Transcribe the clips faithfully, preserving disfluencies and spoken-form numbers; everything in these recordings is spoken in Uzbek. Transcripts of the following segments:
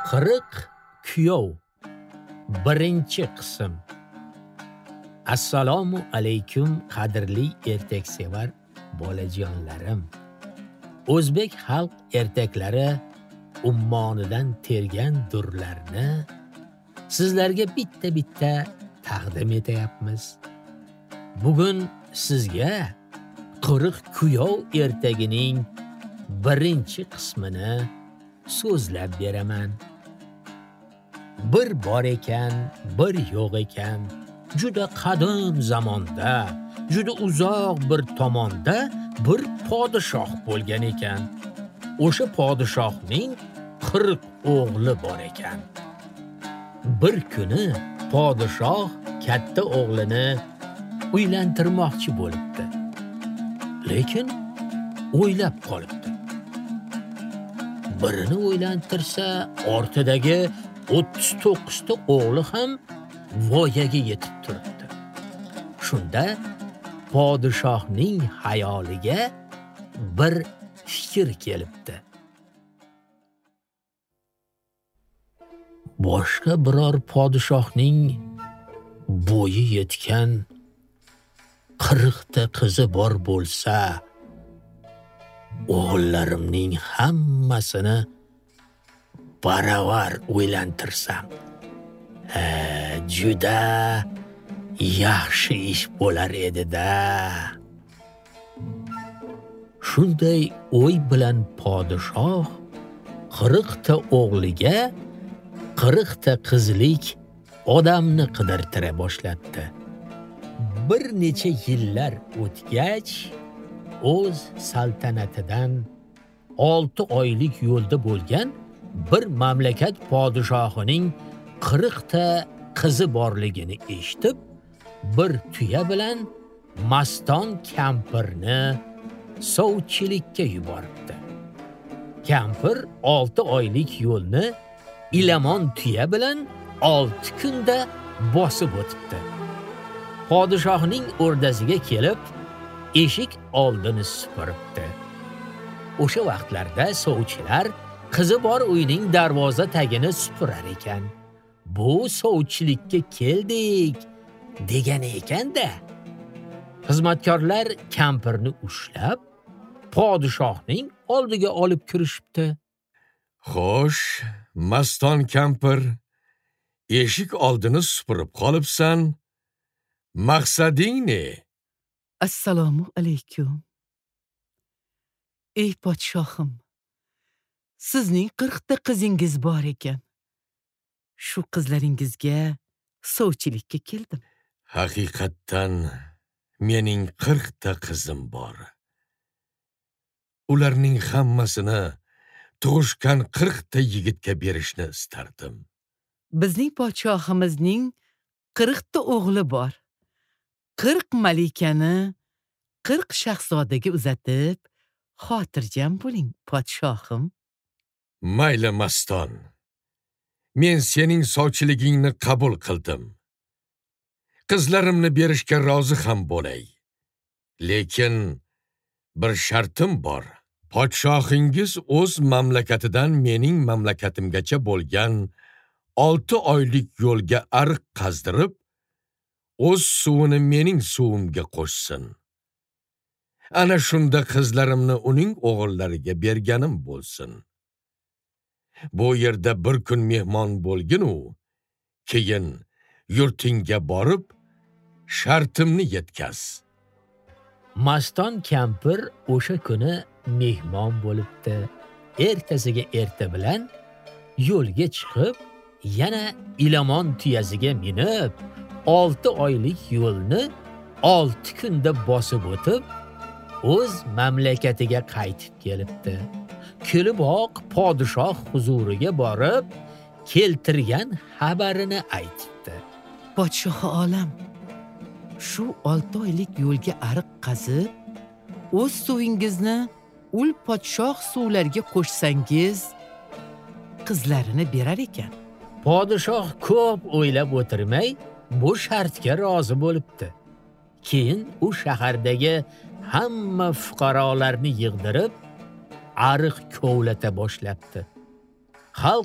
Qirq kuyov. Birinchi qism. Assalomu alaykum qadrli ertaksevar bolajonlarim. O'zbek xalq ertaklari ummonidan tergan durlarni sizlarga bitta-bitta taqdim etayapmiz. Bugun sizga qirq kuyov ertagining birinchi qismini so'zlab beraman. Bir bor ekan, bir yo'q ekan, juda qadim zamonda, juda uzoq bir tomonda bir podshoh bo'lgan ekan. O'sha podshohning qirq o'g'li bor ekan. Bir kuni podshoh katta o'g'lini uylantirmoqchi bo'libdi. Lekin o'ylab qolibdi. Birini o'ylantirsa, ortidagi o'ttiz to'qqiz ta o'g'li ham voyaga yetib turibdi. Shunda podshohning xayoliga bir fikr kelibdi. Boshqa biror podshohning bo'yi yetgan qirq ta qizi bor bo'lsa, o'g'illarimning hammasini baravar o'ylantirsam, ha, juda yaxshi ish bo'lar edi-da. Shunday o'y bilan podshoh qirq ta o'g'liga qirq ta qizlik odamni qidirtira boshladi. Bir necha yillar o'tgach, o'z saltanatidan olti oylik yo'lda bo'lgan bir mamlakat podshohining qirq ta qizi borligini eshitib, bir tuya bilan Maston kampirni sovchilikka yuboribdi. Kampir olti oylik yo'lni ilamon tuya bilan olti kunda bosib o'tibdi. Podshohning o'rdasiga kelib, eshik oldini supuribdi. O'sha vaqtlarda sovchilar qizi bor uyning darvoza tagini supurar ekan. Bu sovchilikka keldik degan ekan-da. Xizmatkorlar kampirni ushlab, podshohning oldiga olib kirishibdi. Xo'sh, Maston kampir, eshik oldini supurib qolibsan. Maqsading ne? Assalomu alaykum. Ey podshohim, sizning qirq ta qizingiz bor ekan. Shu qizlaringizga sovchilikka keldim. Haqiqatdan mening qirq ta qizim bor. Ularning hammasini tug'ishgan qirq ta yigitga berishni istardim. Bizning podshohimizning qirq ta o'g'li bor. qirq malikani qirq shahzodaga uzatib, xotirjam bo'ling, podshohim. Mayli Maston. Men sening sovchiligingni qabul qildim. Qizlarimni berishga rozi ham bo'lay. Lekin bir shartim bor. Podshohingiz o'z mamlakatidan mening mamlakatimgacha bo'lgan olti oylik yo'lga ariq qazdirib, o'z suvini mening suvimga qo'shsin. Ana shunda qizlarimni uning o'g'illariga berganim bo'lsin. Bu yerda bir kun mehmon bo'lgin-u, keyin yurtingga borib shartimni yetkaz. Maston kampir o'sha kuni mehmon bo'libdi. Ertasiga erta bilan yo'lga chiqib, yana ilamon tuyasiga minib, olti oylik yo'lni olti kunda bosib o'tib, o'z mamlakatiga qaytib kelibdi. Keliboq podshoh huzuriga borib, keltirgan xabarini aytibdi. Podshohi olam, shu olti oylik yo'lga ariq qazib, o'z suvingizni ul podshoh suvlarga qo'shsangiz, qizlarini berar ekan. Podshoh ko'p o'ylab o'tirmay, bu shartga rozi bo'libdi. Keyin u shahardagi hamma fuqarolarni yig'dirib, ariq kovlata boshlabdi. Xalq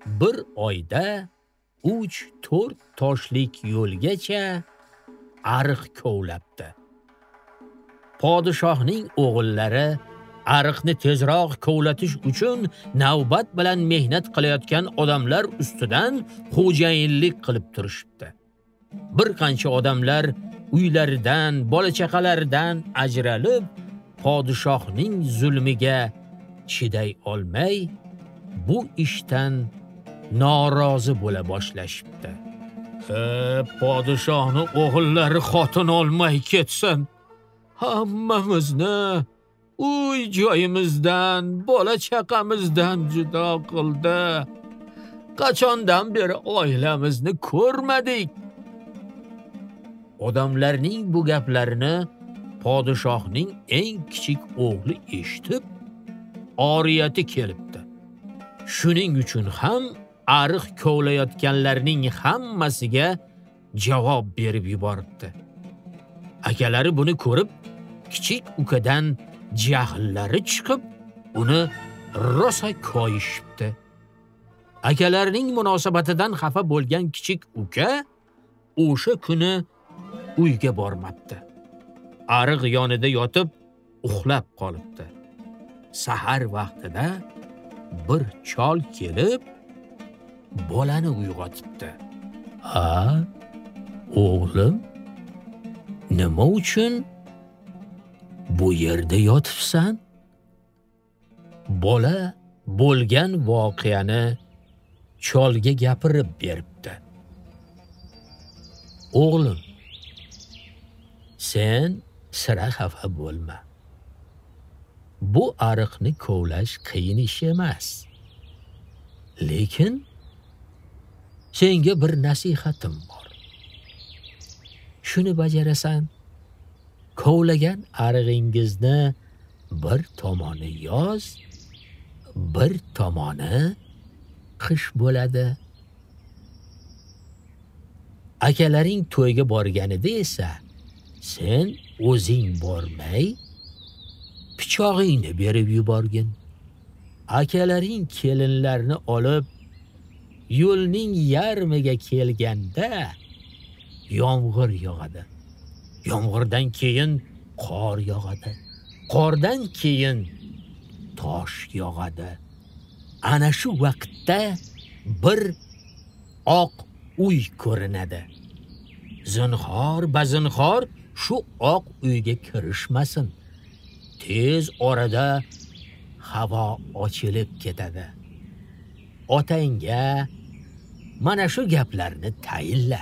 bir oyda uch to'rt toshlik yo'lgacha ariq kovlabdi. Podshohning o'g'illari ariqni tezroq kovlatish uchun navbat bilan mehnat qilayotgan odamlar ustidan xo'jayinlik qilib turishibdi. Bir qancha odamlar uylaridan, bola-chaqalaridan ajralib, podshohning zulmiga chiday olmay, bu ishdan norozi bo'la boshlashibdi. "He, podshohning o'g'illari xotin olmay ketsin. Hammamizni uy joyimizdan, bola-chaqamizdan judo qildi. Qachondan beri oilamizni ko'rmadik." Odamlarning bu gaplarini podshohning eng kichik o'g'li eshitib, oriyati kelibdi. Shuning uchun ham ariq kovlayotganlarning hammasiga javob berib yuboribdi. Akalari buni ko'rib, kichik ukadan jahllari chiqib, uni rosa koyishibdi. Akalarining munosabatidan xafa bo'lgan kichik uka o'sha kuni uyga bormabdi. Ariq yonida yotib uxlab qolibdi. Sahar vaqtida bir chol kelib, bolani uyg'otibdi. "Ha, o'g'lim, nima uchun bu yerda yotibsan?" Bola bo'lgan voqeani cholga gapirib beribdi. "O'g'lim, sen sira xafa bo'lma. Bu ariqni kovlash qiyin ish emas. Lekin senga bir nasihatim bor. Shuni bajarasan, kovlagan arig'ingizni bir tomoni yoz, bir tomoni qish bo'ladi. Akalaring to'yga borganida esa sen o'zing bormay, pichog'ingni berib yuborgin. Akalaring kelinlarni olib yo'lning yarmiga kelganda yomg'ir yog'adi. Yomg'irdan keyin qor yog'adi. Qordan keyin tosh yog'adi. Ana shu vaqtda bir oq uy ko'rinadi. Zinhor, bazinhor shu oq uyga kirishmasin. Tez orada havo ochilib ketadi. Otangga mana shu gaplarni tayinla."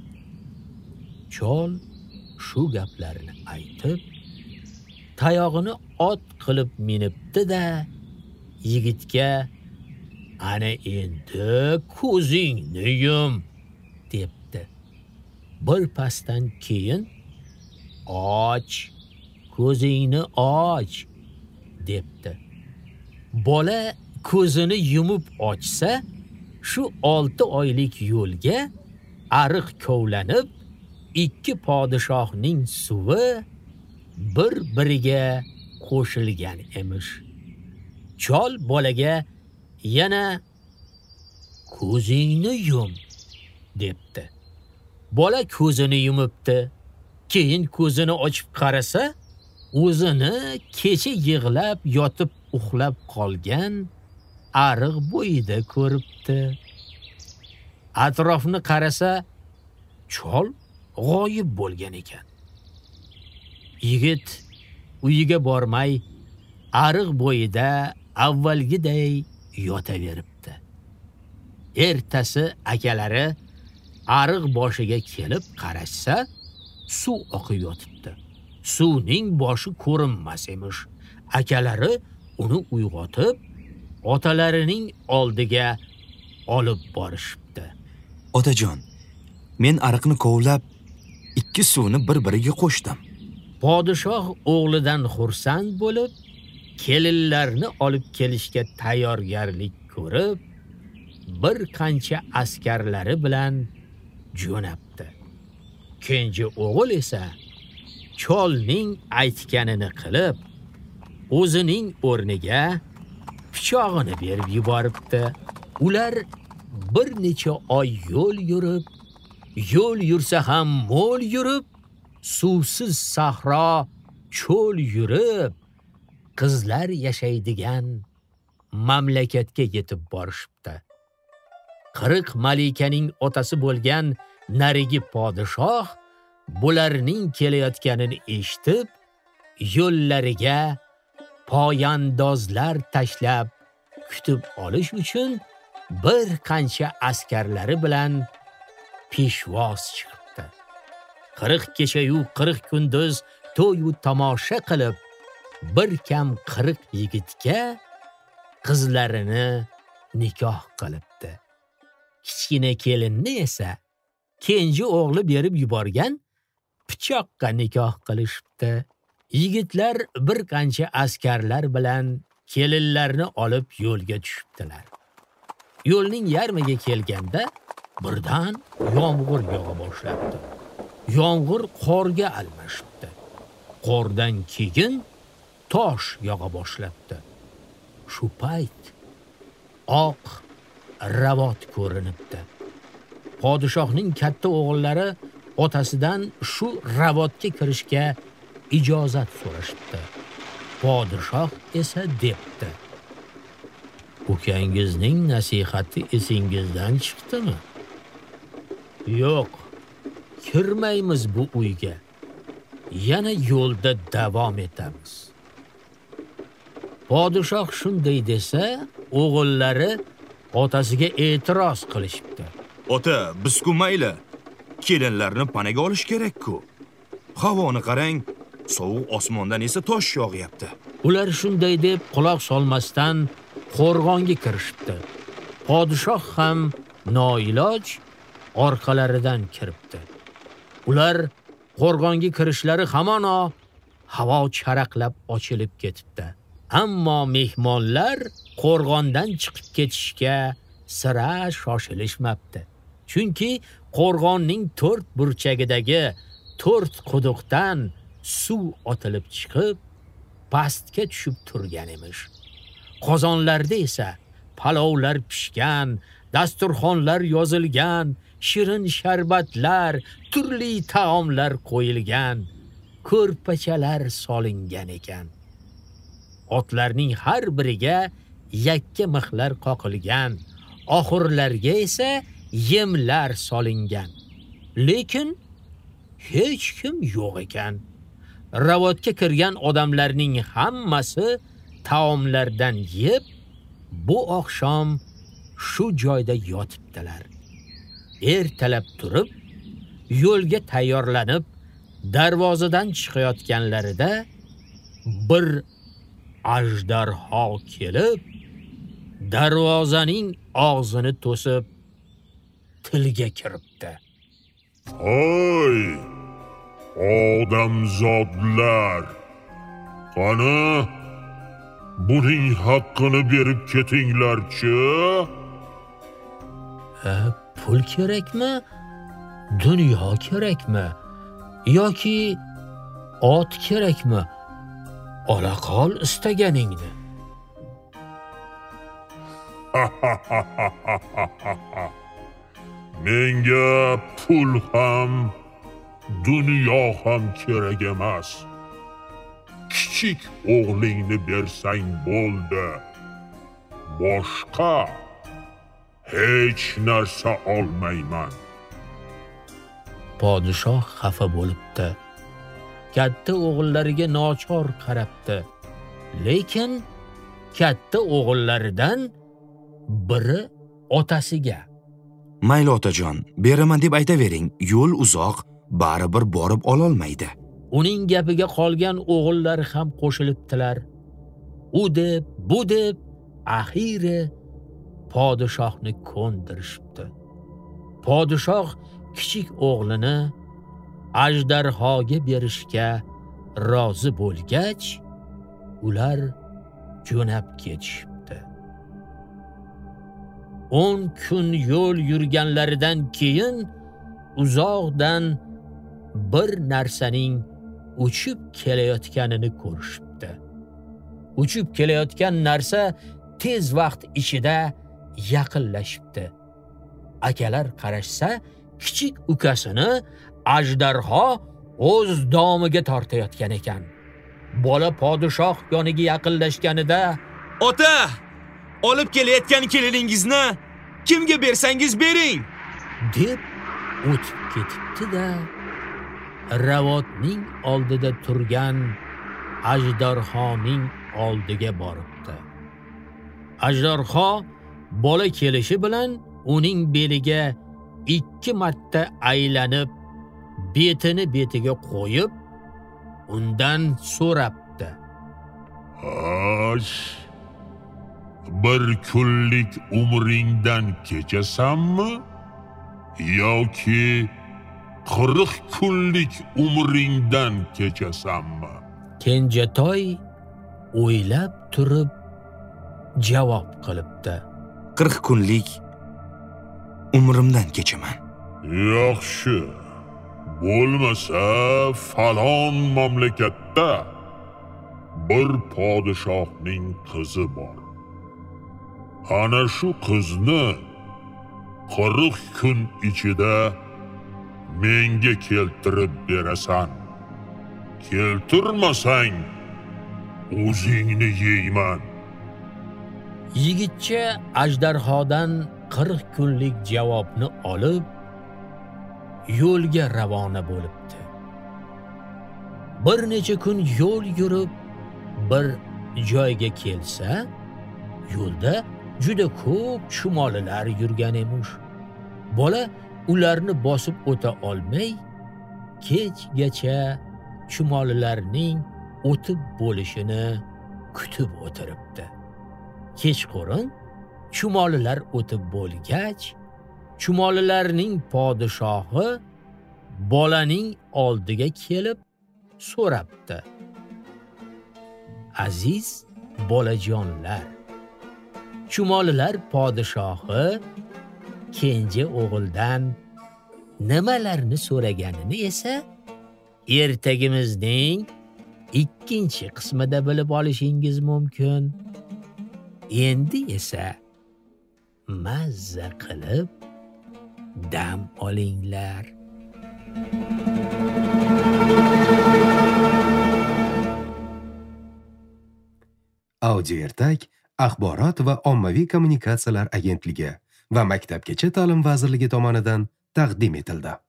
Chol shu gaplarni aytib, tayog'ini ot qilib minibdi-da, yigitga "Ana endi ko'zingni yum" debdi. Bir pasdan keyin "Och, ko'zingni och" debdi. Bola ko'zini yumib ochsa, shu olti oylik yo'lga ariq kovlanib, ikki podshohning suvi bir-biriga qo'shilgan emish. Chol bolaga yana "Ko'zingni yum" debdi. Bola ko'zini yumibdi. Keyin ko'zini ochib qarasa, o'zini kecha yig'lab yotib uxlab qolgan ariq bo'yida ko'ribdi. Atrofni qarasa, chol g'oyib bo'lgan ekan. Yigit uyiga bormay, ariq bo'yida avvalgiday yotaveribdi. Ertasi akalari ariq boshiga kelib qarashsa, suv oqib yotibdi. Suvning boshi ko'rinmas emish. Akalari uni uyg'otib, otalarining oldiga olib borishibdi. "Otajon, men ariqni kovlab, ikki suvni bir-biriga qo'shdim." Podshoh o'g'lidan xursand bo'lib, kelinlarni olib kelishga tayyorgarlik ko'rib, bir qancha askarlari bilan jo'nabdi. Kenji o'g'il esa cholning aytganini qilib, o'zining o'rniga pichog'ini berib yuboribdi. Ular bir necha oy yo'l yurib, yo'l yursa ham mo'l yurib, suvsiz sahro cho'l yurib, qizlar yashaydigan mamlakatga yetib borishibdi. qirq malikaning otasi bo'lgan narigi podshoh bularning kelayotganini eshitib, yo'llariga poyandozlar tashlab kutib olish uchun bir qancha askarlari bilan peshvoz chiqibdi. qirq kecha-yu qirq kunduz to'y-u tomosha qilib, bir kam qirq yigitga qizlarini nikoh qilibdi. Kichkina kelinni esa kenji o'g'li berib yuborgan pichoqqa nikoh qilishibdi. Yigitlar bir qancha askarlar bilan kelinlarni olib yo'lga tushibdilar. Yo'lning yarmiga kelganda birdan yomg'ir yog'a boshlabdi. Yomg'ir qorga almashibdi. Qordan keyin tosh yog'a boshlabdi. Shu payt oq ravot ko'rinibdi. Podshohning katta o'g'illari otasidan shu ravotga kirishga ijozat so'rashibdi. Podshoh esa debdi: "Ukangizning nasihati esingizdan chiqdimi? Yo'q, kirmaymiz bu uyga. Yana yo'lda davom etamiz." Podshoh shunday desa, o'g'illari otasiga e'tiroz qilishibdi. Ota, biz-ku mayli, kelinlarni panaga olish kerak-ku. Havoni qarang, sovuq osmondan esa tosh yog'yapti. Ular shunday deb quloq solmasdan qo'rg'onga kirishibdi. Podshoh ham noiloj orqalaridan kiribdi. Ular qo'rg'onga kirishlari hamono havo charaqlab ochilib ketibdi. Ammo mehmonlar qo'rg'ondan chiqib ketishga sira shoshilishmabdi. Chunki qo'rg'onning to'rt burchagidagi to'rt quduqdan suv otilib chiqib, pastga tushib turgan emish. Qozonlarda esa palovlar pishgan, dasturxonlar yozilgan, shirin sharbatlar, turli taomlar qo'yilgan, ko'rpachalar solingan ekan. Otlarning har biriga yakka mixlar qoqilgan, oxirlarga esa yemlar solingan. Lekin hech kim yo'q ekan. Ravotga kirgan odamlarning hammasi taomlardan yeb, bu oqshom shu joyda yotibdilar. Ertalab turib, yo'lga tayyorlanib, darvozadan chiqayotganlarida bir ajdarho kelib, darvozaning og'zini to'sib tilga kiribdi. Oy! Odamzodlar! Qani, buning haqqini berib ketinglar-chi? Ha, pul kerakmi? Dunyo kerakmi? Yoki ot kerakmi? Ola qol istaganingni. Menga pul ham, dunyo ham kerak emas. Kichik o'g'lingni bersang bo'ldi. Boshqa hech narsa olmayman. Podshoh xafa bo'libdi. Katta o'g'illariga nochor qarabdi. Lekin katta o'g'illaridan biri otasiga: Mayli otajon, beraman deb aytavering, yo'l uzoq, baribir borib ololmaydi. Uning gapiga qolgan o'g'illari ham qo'shilibdilar. U deb, bu deb, axiri podshohni ko'ndirishibdi. Podshoh kichik o'g'lini ajdarhoga berishga rozi bo'lgach, ular jo'nab ketishibdi. o'n kun yo'l yurganlaridan keyin uzoqdan bir narsaning uchib kelayotganini ko'rishibdi. Uchib kelayotgan narsa tez vaqt ichida yaqinlashibdi. akalar qarashsa, kichik ukasini ajdarho o'z domiga tortayotgan ekan. Bola podshoh yoniga yaqinlashganida, "Ota, olib kelayotgan keliningizni kimga bersangiz bering" deb o'tib ketibdi-da, Ravotning oldida turgan ajdarhoning oldiga boribdi. Ajdarho bola kelishi bilan uning beliga ikki marta aylanib, betini betiga qo'yib, undan so'rabdi. Ash, bir kunlik umringdan kechasanmi? Yoki qirq kunlik umringdan kechasanmi? Kenjatoy o'ylab turib javob qilibdi. qirq kunlik umrimdan kechaman. Yaxshi. Bo'lmasa, falon mamlakatda bir podshohning qizi bor. Ana shu qizni qirq kun ichida menga keltirib berasan. Keltirmasang, o'zingni yeyman. Yigitcha ajdarhodan qirq kunlik javobni olib, yo'lga ravona bo'libdi. Bir necha kun yo'l yurib, bir joyga kelsa, yo'lda juda ko'p chumolilar yurgan emish. Bola ularni bosib o'ta olmay, kechgacha chumolilarning o'tib bo'lishini kutib o'tiribdi. Kechqurun chumolilar o'tib bo'lgach, chumolilarning podshohi bolaning oldiga kelib so'rabdi. Aziz bolajonlar, chumolilar podshohi kenja o'g'ildan nimalarni so'raganini esa ertagimizning ikkinchi qismida bilib olishingiz mumkin. Endi esa mazza qilib dam olinglar. Audio ertak Axborot va ommaviy kommunikatsiyalar agentligi va Maktabgacha ta'lim vazirligi tomonidan taqdim etildi.